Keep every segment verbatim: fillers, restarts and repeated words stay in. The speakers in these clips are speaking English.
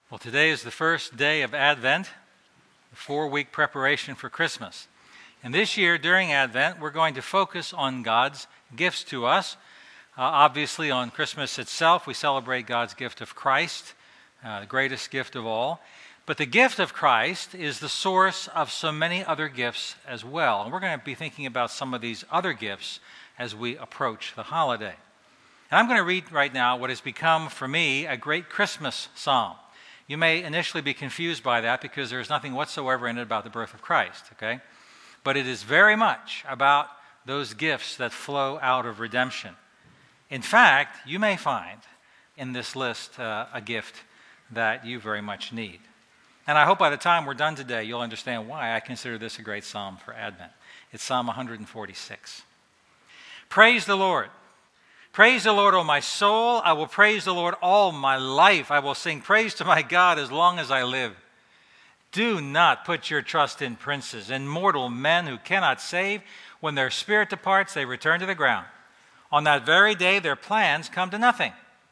Well, today is the first day of Advent, the four-week preparation for Christmas. And this year, during Advent, we're going to focus on God's gifts to us. Uh, obviously, on Christmas itself, we celebrate God's gift of Christ, uh, the greatest gift of all. But the gift of Christ is the source of so many other gifts as well. And we're going to be thinking about some of these other gifts as we approach the holiday. And I'm going to read right now what has become, for me, a great Christmas psalm. You may initially be confused by that because there's nothing whatsoever in it about the birth of Christ, okay? But it is very much about those gifts that flow out of redemption. In fact, you may find in this list uh, a gift that you very much need. And I hope by the time we're done today, you'll understand why I consider this a great psalm for Advent. It's Psalm one forty-six. Praise the Lord. Praise the Lord, O my soul. I will praise the Lord all my life. I will sing praise to my God as long as I live. Do not put your trust in princes, in mortal men who cannot save. When their spirit departs, they return to the ground. On that very day, their plans come to nothing.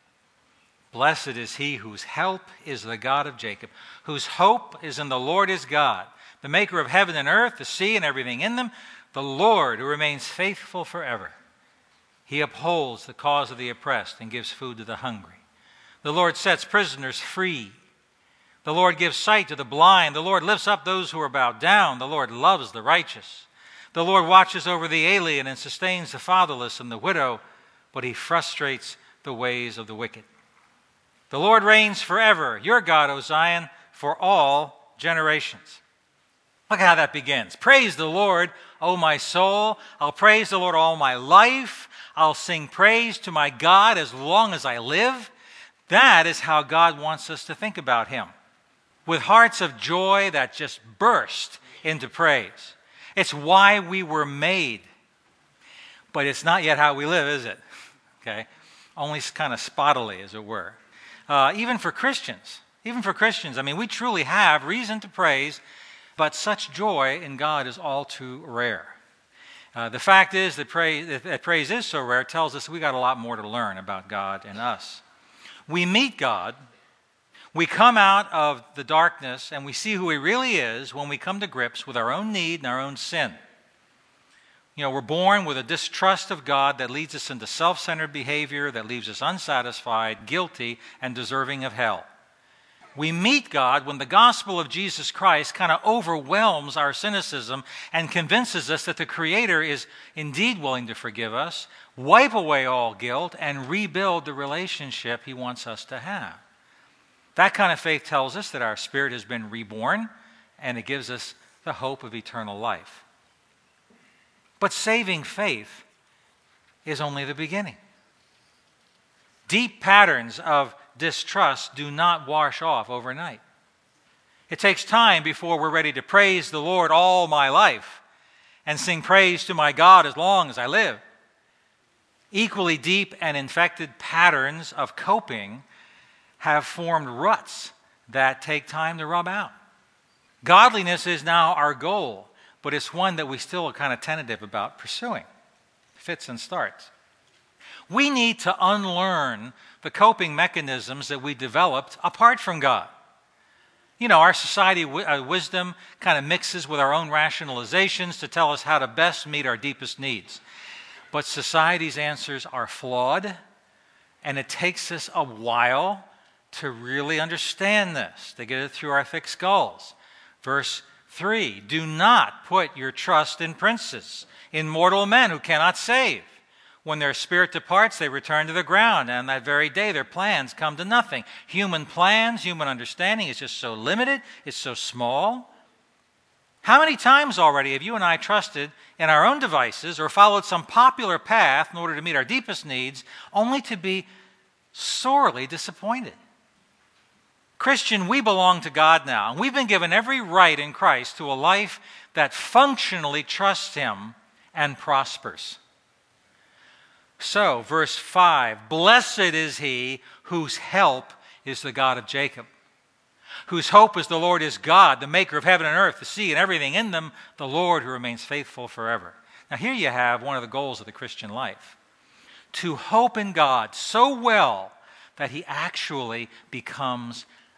Blessed is he whose help is the God of Jacob, whose hope is in the Lord his God, the maker of heaven and earth, the sea and everything in them, the Lord who remains faithful forever. He upholds the cause of the oppressed and gives food to the hungry. The Lord sets prisoners free. The Lord gives sight to the blind. The Lord lifts up those who are bowed down. The Lord loves the righteous. The Lord watches over the alien and sustains the fatherless and the widow, but he frustrates the ways of the wicked. The Lord reigns forever, your God, O Zion, for all generations. Look how that begins. Praise the Lord, O my soul. I'll praise the Lord all my life. I'll sing praise to my God as long as I live. That is how God wants us to think about him, with hearts of joy that just burst into praise. It's why we were made. But it's not yet how we live, is it? Okay? Only kind of spottily, as it were. Uh, even for Christians, even for Christians, I mean, we truly have reason to praise, but such joy in God is all too rare. Uh, the fact is that praise, that praise is so rare tells us we got a lot more to learn about God and us. We meet God, we come out of the darkness, and we see who he really is when we come to grips with our own need and our own sin. You know, we're born with a distrust of God that leads us into self-centered behavior, that leaves us unsatisfied, guilty, and deserving of hell. We meet God when the gospel of Jesus Christ kind of overwhelms our cynicism and convinces us that the Creator is indeed willing to forgive us, wipe away all guilt, and rebuild the relationship he wants us to have. That kind of faith tells us that our spirit has been reborn, and it gives us the hope of eternal life. But saving faith is only the beginning. Deep patterns of distrust do not wash off overnight. It takes time before we're ready to praise the Lord all my life and sing praise to my God as long as I live. Equally deep and infected patterns of coping have formed ruts that take time to rub out. Godliness is now our goal, but it's one that we still are kind of tentative about pursuing. Fits and starts. We need to unlearn the coping mechanisms that we developed apart from God. You know, our society uh, wisdom kind of mixes with our own rationalizations to tell us how to best meet our deepest needs. But society's answers are flawed, and it takes us a while to really understand this, to get it through our thick skulls. Verse three, do not put your trust in princes, in mortal men who cannot save. When their spirit departs, they return to the ground, and that very day their plans come to nothing. Human plans, human understanding is just so limited, it's so small. How many times already have you and I trusted in our own devices or followed some popular path in order to meet our deepest needs, only to be sorely disappointed? Christian, we belong to God now, and we've been given every right in Christ to a life that functionally trusts him and prospers. So, verse five, blessed is he whose help is the God of Jacob, whose hope is the Lord his God, the maker of heaven and earth, the sea and everything in them, the Lord who remains faithful forever. Now here you have one of the goals of the Christian life, to hope in God so well that he actually becomes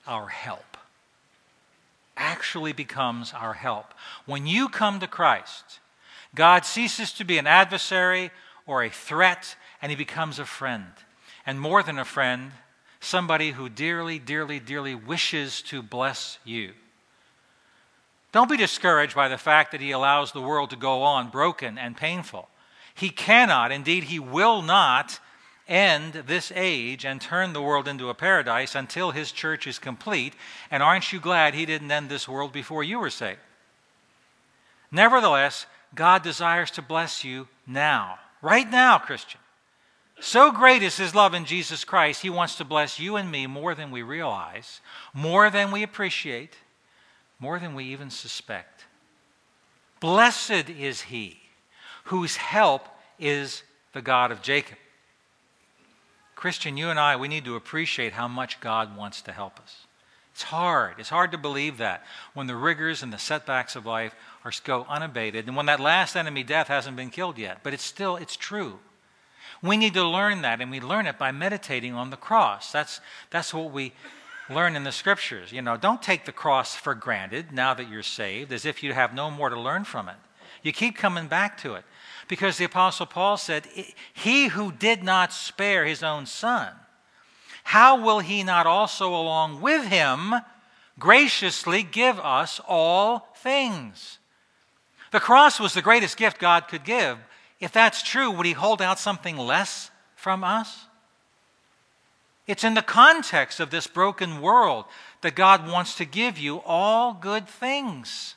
our help. Actually becomes our help. When you come to Christ, God ceases to be an adversary or a threat, and he becomes a friend. And more than a friend, somebody who dearly, dearly, dearly wishes to bless you. Don't be discouraged by the fact that he allows the world to go on broken and painful. He cannot, indeed he will not, end this age and turn the world into a paradise until his church is complete. And aren't you glad he didn't end this world before you were saved? Nevertheless, God desires to bless you now. Right now, Christian. So great is his love in Jesus Christ, he wants to bless you and me more than we realize, more than we appreciate, more than we even suspect. Blessed is he whose help is the God of Jacob. Christian, you and I, we need to appreciate how much God wants to help us. It's hard. It's hard to believe that when the rigors and the setbacks of life are go unabated, and when that last enemy, death, hasn't been killed yet. But it's still, it's true. We need to learn that, and we learn it by meditating on the cross. That's, that's what we learn in the Scriptures. You know, don't take the cross for granted now that you're saved, as if you have no more to learn from it. You keep coming back to it. Because the Apostle Paul said, he who did not spare his own son, how will he not also along with him graciously give us all things? The cross was the greatest gift God could give. If that's true, would he hold out something less from us? It's in the context of this broken world that God wants to give you all good things.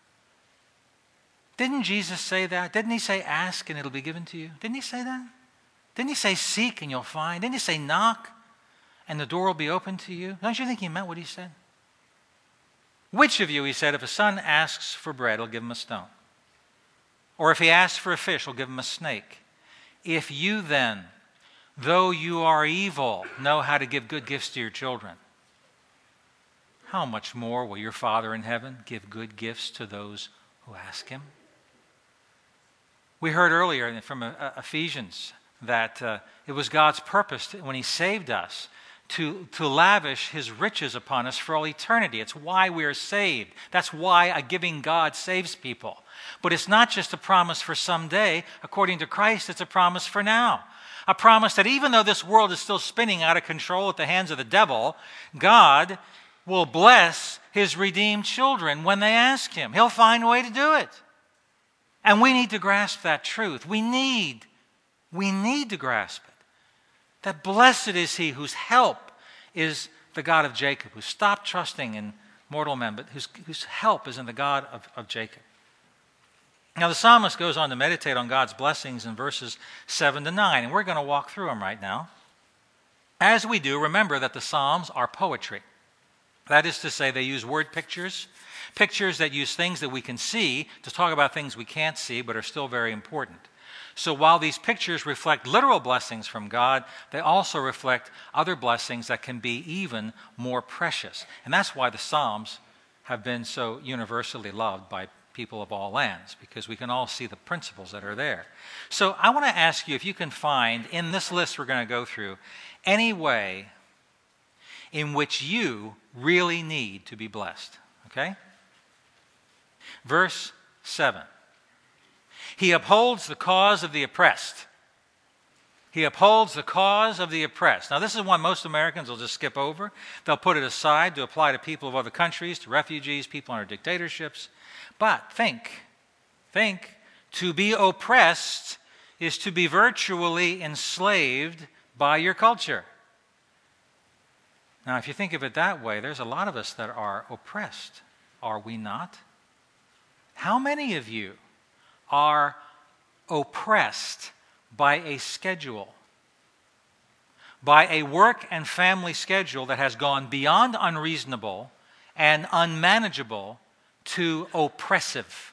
Didn't Jesus say that? Didn't he say, ask and it'll be given to you? Didn't he say that? Didn't he say, seek and you'll find? Didn't he say, knock and the door will be open to you? Don't you think he meant what he said? Which of you, he said, if a son asks for bread, he'll give him a stone. Or if he asks for a fish, he'll give him a snake. If you then, though you are evil, know how to give good gifts to your children, how much more will your Father in heaven give good gifts to those who ask him? We heard earlier from Ephesians that uh, it was God's purpose to, when he saved us to, to lavish his riches upon us for all eternity. It's why we are saved. That's why a giving God saves people. But it's not just a promise for someday. According to Christ, it's a promise for now. A promise that even though this world is still spinning out of control at the hands of the devil, God will bless his redeemed children when they ask him. He'll find a way to do it. And we need to grasp that truth. We need, we need to grasp it. That blessed is he whose help is the God of Jacob, who stopped trusting in mortal men, but whose, whose help is in the God of, of Jacob. Now the psalmist goes on to meditate on God's blessings in verses seven to nine, and we're going to walk through them right now. As we do, remember that the Psalms are poetry. That is to say, they use word pictures, pictures that use things that we can see to talk about things we can't see but are still very important. So while these pictures reflect literal blessings from God, they also reflect other blessings that can be even more precious. And that's why the Psalms have been so universally loved by people of all lands, because we can all see the principles that are there. So I want to ask you if you can find in this list we're going to go through any way in which you really need to be blessed. Okay? Verse seven. He upholds the cause of the oppressed. He upholds the cause of the oppressed. Now, this is one most Americans will just skip over. They'll put it aside to apply to people of other countries, to refugees, people under dictatorships. But think, think, to be oppressed is to be virtually enslaved by your culture. Now, if you think of it that way, there's a lot of us that are oppressed, are we not? How many of you are oppressed by a schedule, by a work and family schedule that has gone beyond unreasonable and unmanageable to oppressive?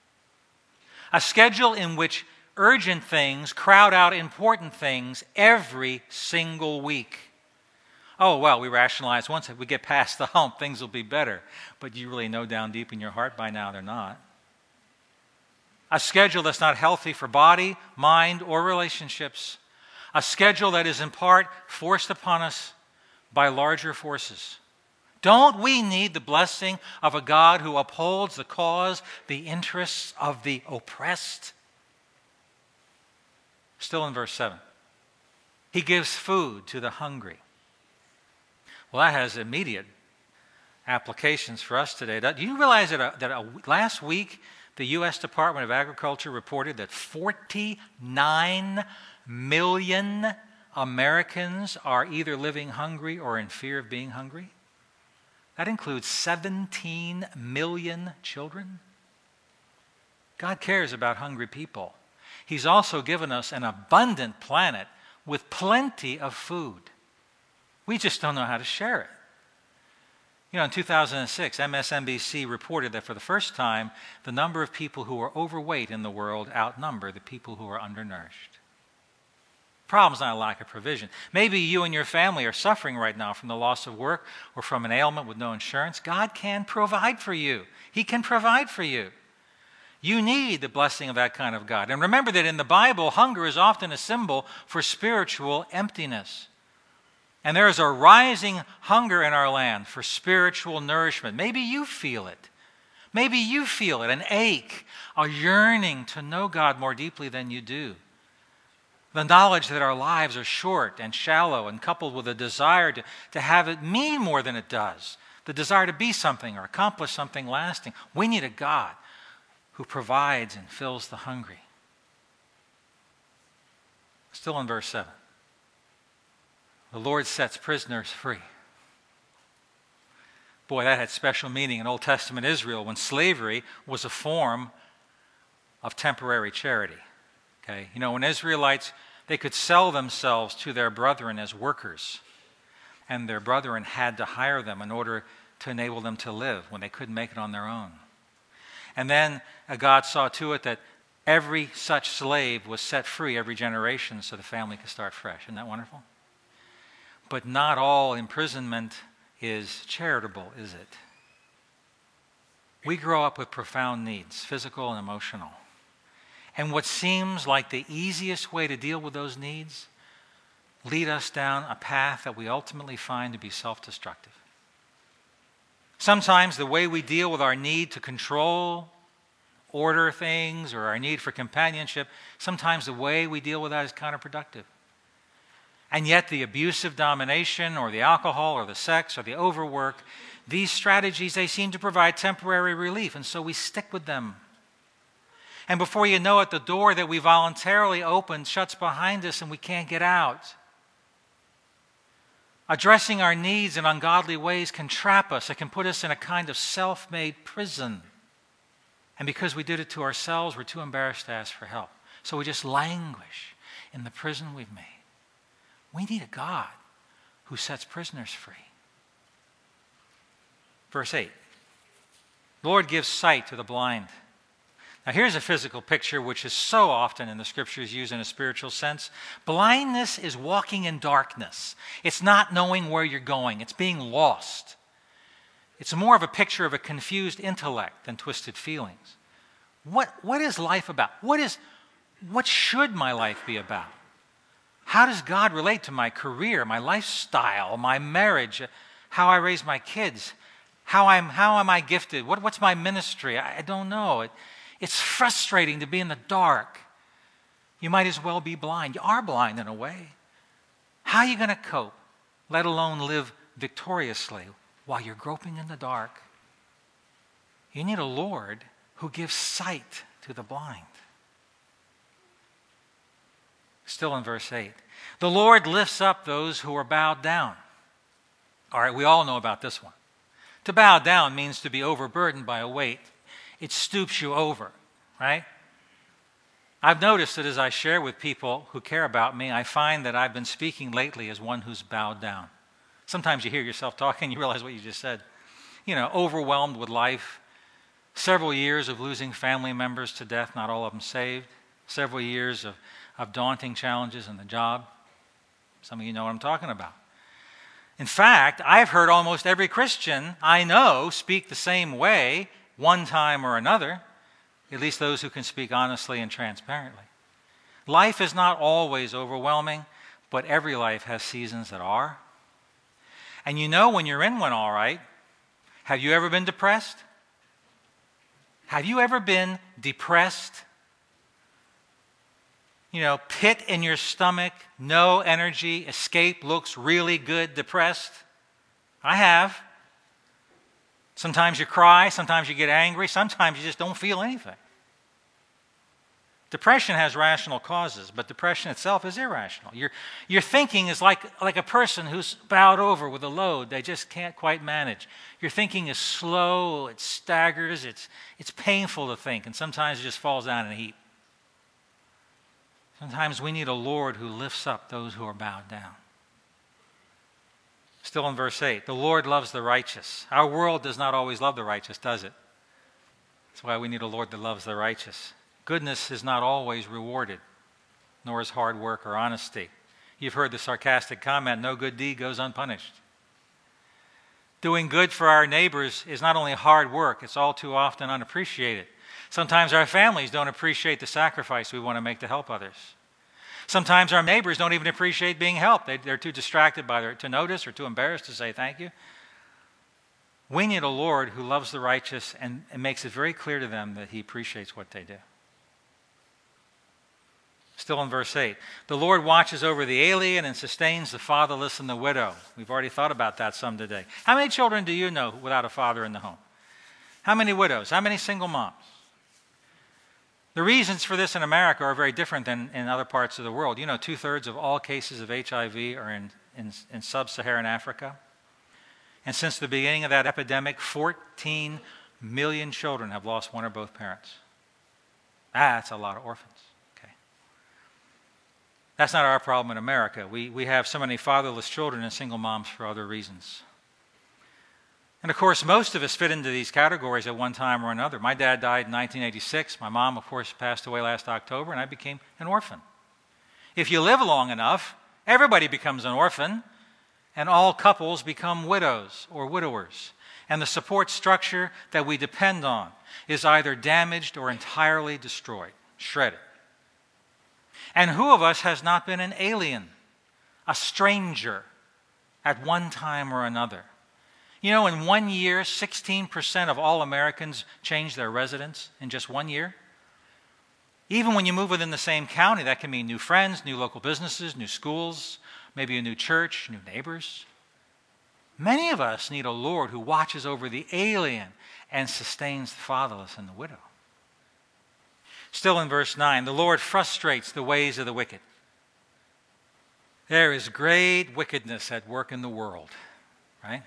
A schedule in which urgent things crowd out important things every single week. Oh, well, we rationalize once we get past the hump, things will be better. But you really know down deep in your heart by now they're not. A schedule that's not healthy for body, mind, or relationships. A schedule that is in part forced upon us by larger forces. Don't we need the blessing of a God who upholds the cause, the interests of the oppressed? Still in verse seven. He gives food to the hungry. Well, that has immediate applications for us today. Do you realize that, a, that a, last week the U S Department of Agriculture reported that forty-nine million Americans are either living hungry or in fear of being hungry? That includes seventeen million children. God cares about hungry people. He's also given us an abundant planet with plenty of food. We just don't know how to share it. You know, in two thousand six, M S N B C reported that for the first time, the number of people who are overweight in the world outnumber the people who are undernourished. Problem's not a lack of provision. Maybe you and your family are suffering right now from the loss of work or from an ailment with no insurance. God can provide for you. He can provide for you. You need the blessing of that kind of God. And remember that in the Bible, hunger is often a symbol for spiritual emptiness. And there is a rising hunger in our land for spiritual nourishment. Maybe you feel it. Maybe you feel it, an ache, a yearning to know God more deeply than you do. The knowledge that our lives are short and shallow and coupled with a desire to, to have it mean more than it does. The desire to be something or accomplish something lasting. We need a God who provides and fills the hungry. Still in verse seven. The Lord sets prisoners free. Boy, that had special meaning in Old Testament Israel when slavery was a form of temporary charity. Okay? You know, when Israelites, they could sell themselves to their brethren as workers, and their brethren had to hire them in order to enable them to live when they couldn't make it on their own. And then uh, God saw to it that every such slave was set free every generation so the family could start fresh. Isn't that wonderful? But not all imprisonment is charitable, is it? We grow up with profound needs, physical and emotional. And what seems like the easiest way to deal with those needs lead us down a path that we ultimately find to be self-destructive. Sometimes the way we deal with our need to control, order things, or our need for companionship, sometimes the way we deal with that is counterproductive. And yet the abusive domination or the alcohol or the sex or the overwork, these strategies, they seem to provide temporary relief, and so we stick with them. And before you know it, the door that we voluntarily opened shuts behind us and we can't get out. Addressing our needs in ungodly ways can trap us. It can put us in a kind of self-made prison. And because we did it to ourselves, we're too embarrassed to ask for help. So we just languish in the prison we've made. We need a God who sets prisoners free. Verse eight. The Lord gives sight to the blind. Now here's a physical picture which is so often in the scriptures used in a spiritual sense. Blindness is walking in darkness. It's not knowing where you're going. It's being lost. It's more of a picture of a confused intellect than twisted feelings. What, what is life about? What is, what should my life be about? How does God relate to my career, my lifestyle, my marriage, how I raise my kids? How, I'm, how am I gifted? What, what's my ministry? I, I don't know. It, It's frustrating to be in the dark. You might as well be blind. You are blind in a way. How are you going to cope, let alone live victoriously while you're groping in the dark? You need a Lord who gives sight to the blind. Still in verse eight. The Lord lifts up those who are bowed down. All right, we all know about this one. To bow down means to be overburdened by a weight. It stoops you over, right? I've noticed that as I share with people who care about me, I find that I've been speaking lately as one who's bowed down. Sometimes you hear yourself talking and you realize what you just said. You know, overwhelmed with life. Several years of losing family members to death, not all of them saved. Several years of, of daunting challenges in the job. Some of you know what I'm talking about. In fact, I've heard almost every Christian I know speak the same way one time or another, at least those who can speak honestly and transparently. Life is not always overwhelming, but every life has seasons that are. And you know when you're in one all right. Have you ever been depressed? Have you ever been depressed? You know, pit in your stomach, no energy, escape looks really good, depressed. I have. Sometimes you cry, sometimes you get angry, sometimes you just don't feel anything. Depression has rational causes, but depression itself is irrational. Your, your thinking is like, like a person who's bowed over with a load they just can't quite manage. Your thinking is slow, it staggers, it's, it's painful to think, and sometimes it just falls down in a heap. Sometimes we need a Lord who lifts up those who are bowed down. Still in verse eight, the Lord loves the righteous. Our world does not always love the righteous, does it? That's why we need a Lord that loves the righteous. Goodness is not always rewarded, nor is hard work or honesty. You've heard the sarcastic comment, no good deed goes unpunished. Doing good for our neighbors is not only hard work, it's all too often unappreciated. Sometimes our families don't appreciate the sacrifice we want to make to help others. Sometimes our neighbors don't even appreciate being helped. They, they're too distracted by their, to notice or too embarrassed to say thank you. We need a Lord who loves the righteous and, and makes it very clear to them that he appreciates what they do. Still in verse eight, the Lord watches over the alien and sustains the fatherless and the widow. We've already thought about that some today. How many children do you know without a father in the home? How many widows? How many single moms? The reasons for this in America are very different than in other parts of the world. You know, two-thirds of all cases of H I V are in, in, in sub-Saharan Africa. And since the beginning of that epidemic, fourteen million children have lost one or both parents. That's a lot of orphans. Okay. That's not our problem in America. We, we have so many fatherless children and single moms for other reasons. And of course, most of us fit into these categories at one time or another. My dad died in nineteen eighty-six. My mom, of course, passed away last October, and I became an orphan. If you live long enough, everybody becomes an orphan, and all couples become widows or widowers. And the support structure that we depend on is either damaged or entirely destroyed, shredded. And who of us has not been an alien, a stranger, at one time or another? You know, in one year, sixteen percent of all Americans change their residence in just one year. Even when you move within the same county, that can mean new friends, new local businesses, new schools, maybe a new church, new neighbors. Many of us need a Lord who watches over the alien and sustains the fatherless and the widow. Still in verse nine, the Lord frustrates the ways of the wicked. There is great wickedness at work in the world, right?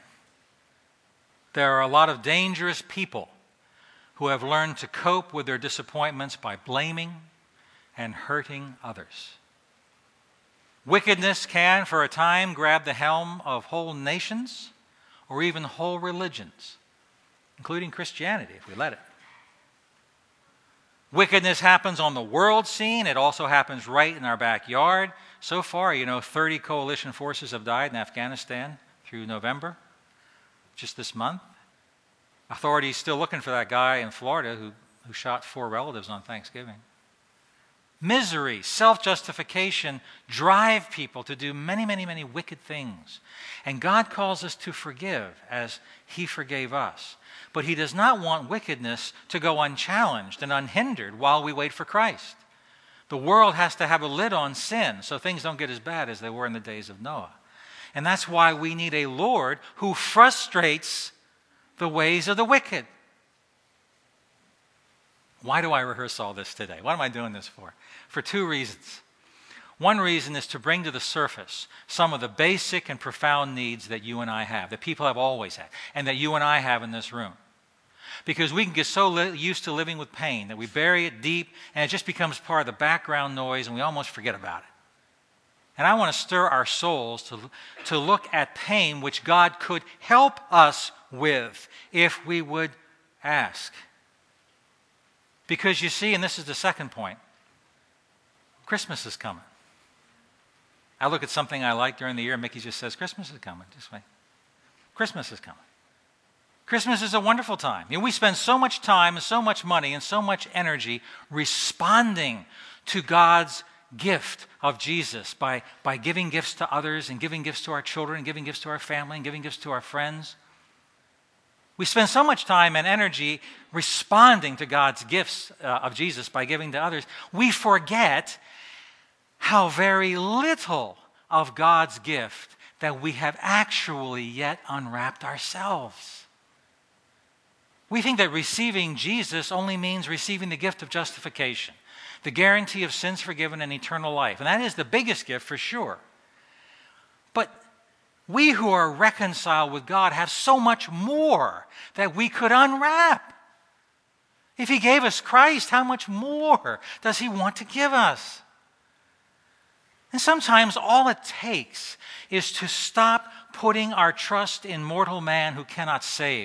There are a lot of dangerous people who have learned to cope with their disappointments by blaming and hurting others. Wickedness can, for a time, grab the helm of whole nations or even whole religions, including Christianity, if we let it. Wickedness happens on the world scene. It also happens right in our backyard. So far, you know, thirty coalition forces have died in Afghanistan through November. Just this month. Authorities still looking for that guy in Florida who, who shot four relatives on Thanksgiving. Misery, self-justification drive people to do many, many, many wicked things. And God calls us to forgive as he forgave us. But he does not want wickedness to go unchallenged and unhindered while we wait for Christ. The world has to have a lid on sin so things don't get as bad as they were in the days of Noah. And that's why we need a Lord who frustrates the ways of the wicked. Why do I rehearse all this today? What am I doing this for? For two reasons. One reason is to bring to the surface some of the basic and profound needs that you and I have, that people have always had, and that you and I have in this room. Because we can get so li- used to living with pain that we bury it deep and it just becomes part of the background noise and we almost forget about it. And I want to stir our souls to, to look at pain which God could help us with if we would ask. Because you see, and this is the second point, Christmas is coming. I look at something I like during the year, and Mickey just says, Christmas is coming. Just wait. Christmas is coming. Christmas is a wonderful time. You know, we spend so much time and so much money and so much energy responding to God's gift of Jesus by, by giving gifts to others and giving gifts to our children and giving gifts to our family and giving gifts to our friends. We spend so much time and energy responding to God's gifts uh, of Jesus by giving to others, we forget how very little of God's gift that we have actually yet unwrapped ourselves. We think that receiving Jesus only means receiving the gift of justification, the guarantee of sins forgiven and eternal life. And that is the biggest gift for sure. But we who are reconciled with God have so much more that we could unwrap. If He gave us Christ, how much more does He want to give us? And sometimes all it takes is to stop putting our trust in mortal man who cannot save.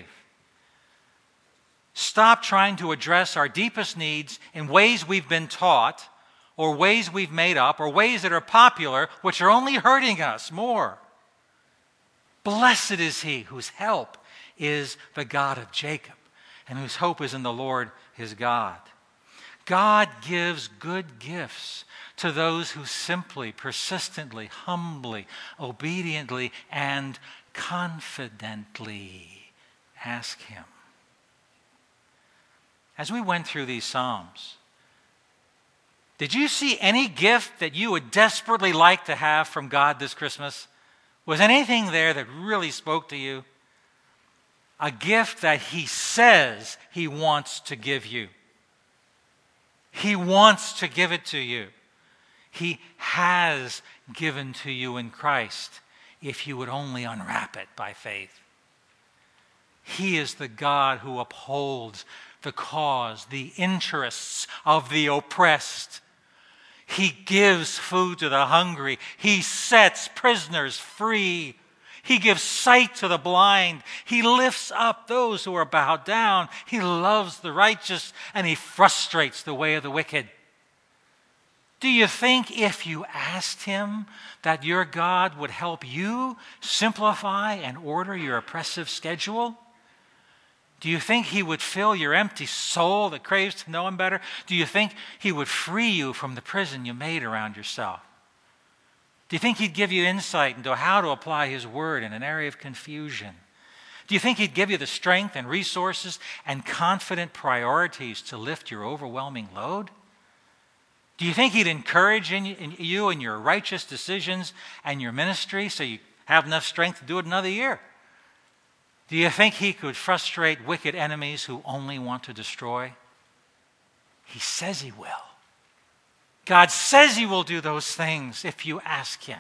Stop trying to address our deepest needs in ways we've been taught, or ways we've made up, or ways that are popular, which are only hurting us more. Blessed is he whose help is the God of Jacob, and whose hope is in the Lord his God. God gives good gifts to those who simply, persistently, humbly, obediently, and confidently ask Him. As we went through these Psalms, did you see any gift that you would desperately like to have from God this Christmas? Was anything there that really spoke to you? A gift that He says He wants to give you. He wants to give it to you. He has given to you in Christ if you would only unwrap it by faith. He is the God who upholds the cause, the interests of the oppressed. He gives food to the hungry. He sets prisoners free. He gives sight to the blind. He lifts up those who are bowed down. He loves the righteous, and He frustrates the way of the wicked. Do you think if you asked Him that your God would help you simplify and order your oppressive schedule? Do you think He would fill your empty soul that craves to know Him better? Do you think He would free you from the prison you made around yourself? Do you think He'd give you insight into how to apply His word in an area of confusion? Do you think He'd give you the strength and resources and confident priorities to lift your overwhelming load? Do you think He'd encourage in you in your righteous decisions and your ministry so you have enough strength to do it another year? Do you think He could frustrate wicked enemies who only want to destroy? He says He will. God says He will do those things if you ask Him.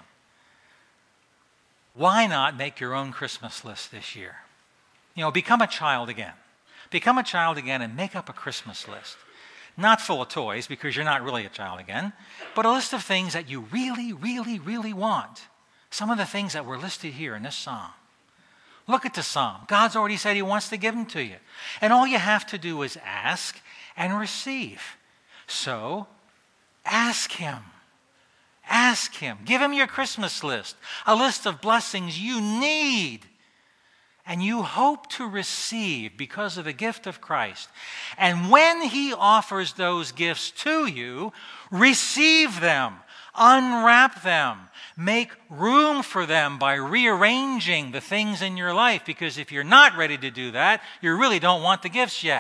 Why not make your own Christmas list this year? You know, become a child again. Become a child again and make up a Christmas list. Not full of toys, because you're not really a child again, but a list of things that you really, really, really want. Some of the things that were listed here in this psalm. Look at the psalm. God's already said He wants to give them to you. And all you have to do is ask and receive. So, ask Him. Ask Him. Give Him your Christmas list. A list of blessings you need and you hope to receive because of the gift of Christ. And when He offers those gifts to you, receive them. Unwrap them. Make room for them by rearranging the things in your life, because if you're not ready to do that, you really don't want the gifts yet.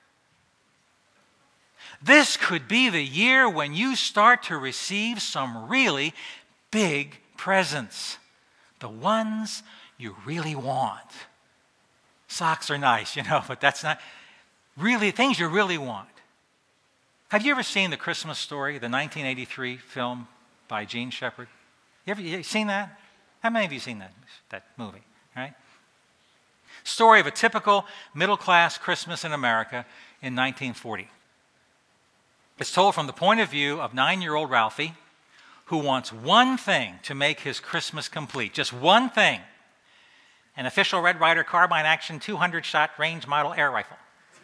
This could be the year when you start to receive some really big presents. The ones you really want. Socks are nice, you know, but that's not really things you really want. Have you ever seen The Christmas Story, the nineteen eighty-three film by Gene Shepard? You ever you seen that? How many of you seen that, that movie? Right? Story of a typical middle-class Christmas in America in nineteen forty. It's told from the point of view of nine-year-old Ralphie, who wants one thing to make his Christmas complete. Just one thing. An official Red Ryder carbine action two hundred shot range model air rifle.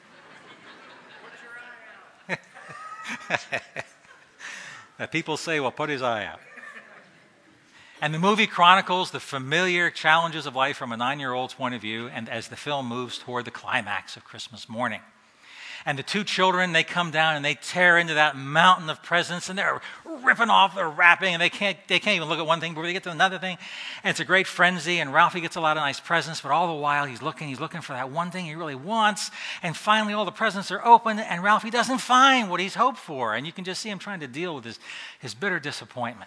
Put your eye out. That people say will put his eye out. And the movie chronicles the familiar challenges of life from a nine-year-old's point of view, and as the film moves toward the climax of Christmas morning. And the two children, they come down and they tear into that mountain of presents, and they're ripping off, they're wrapping, and they can't, they can't even look at one thing before they get to another thing. And it's a great frenzy, and Ralphie gets a lot of nice presents, but all the while he's looking, he's looking for that one thing he really wants. And finally all the presents are open, and Ralphie doesn't find what he's hoped for. And you can just see him trying to deal with his, his bitter disappointment.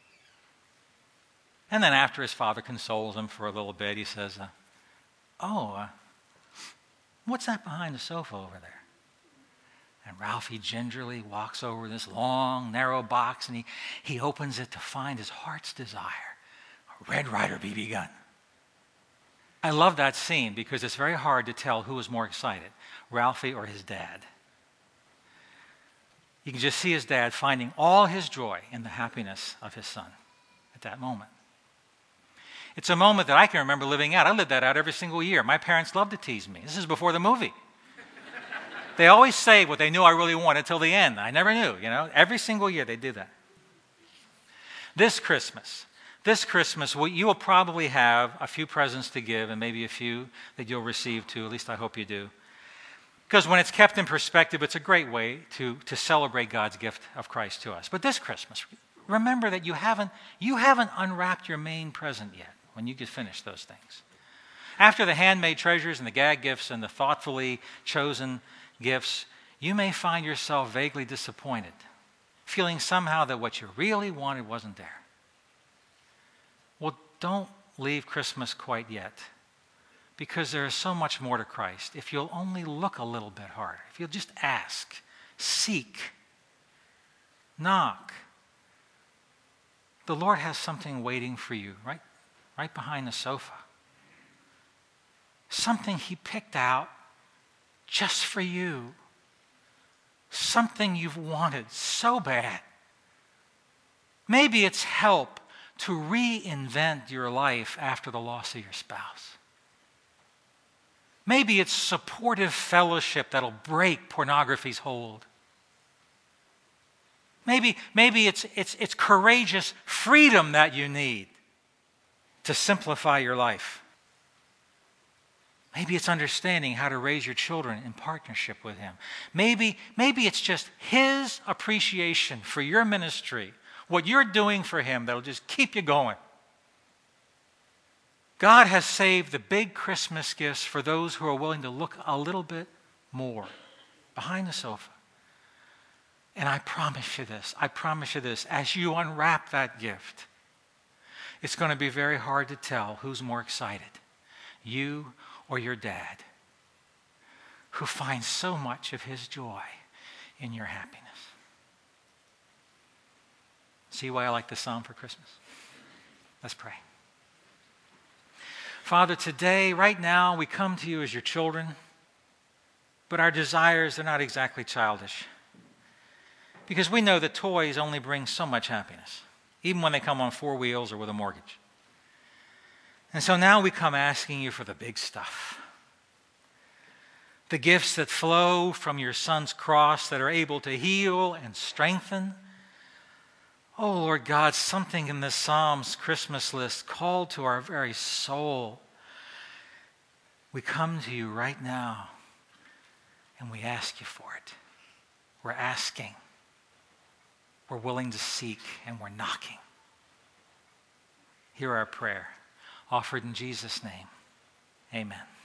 And then after his father consoles him for a little bit, he says, uh, oh, uh, what's that behind the sofa over there? And Ralphie gingerly walks over this long, narrow box, and he, he opens it to find his heart's desire, a Red Ryder B B gun. I love that scene because it's very hard to tell who was more excited, Ralphie or his dad. You can just see his dad finding all his joy in the happiness of his son at that moment. It's a moment that I can remember living out. I lived that out every single year. My parents loved to tease me. This is before the movie. They always say what they knew I really wanted till the end. I never knew, you know. Every single year they did that. This Christmas, this Christmas, well, you will probably have a few presents to give and maybe a few that you'll receive too. At least I hope you do. Because when it's kept in perspective, it's a great way to, to celebrate God's gift of Christ to us. But this Christmas, remember that you haven't, you haven't unwrapped your main present yet when you get finished those things. After the handmade treasures and the gag gifts and the thoughtfully chosen gifts, you may find yourself vaguely disappointed, feeling somehow that what you really wanted wasn't there. Well, don't leave Christmas quite yet, because there is so much more to Christ. If you'll only look a little bit harder, if you'll just ask, seek, knock, the Lord has something waiting for you right, right behind the sofa. Something He picked out just for you. Something you've wanted so bad. Maybe it's help to reinvent your life after the loss of your spouse. Maybe it's supportive fellowship that'll break pornography's hold. Maybe, maybe it's, it's, it's courageous freedom that you need to simplify your life. Maybe it's understanding how to raise your children in partnership with Him. Maybe, maybe it's just His appreciation for your ministry, what you're doing for Him that'll just keep you going. God has saved the big Christmas gifts for those who are willing to look a little bit more behind the sofa. And I promise you this, I promise you this, as you unwrap that gift, it's going to be very hard to tell who's more excited, you or your dad, who finds so much of his joy in your happiness. See why I like this psalm for Christmas? Let's pray. Father, today, right now, we come to you as your children, but our desires are not exactly childish, because we know that toys only bring so much happiness, even when they come on four wheels or with a mortgage. And so now we come asking you for the big stuff. The gifts that flow from your Son's cross that are able to heal and strengthen. Oh, Lord God, something in this Psalm's Christmas list called to our very soul. We come to you right now and we ask you for it. We're asking. We're willing to seek and we're knocking. Hear our prayer. Offered in Jesus' name. Amen.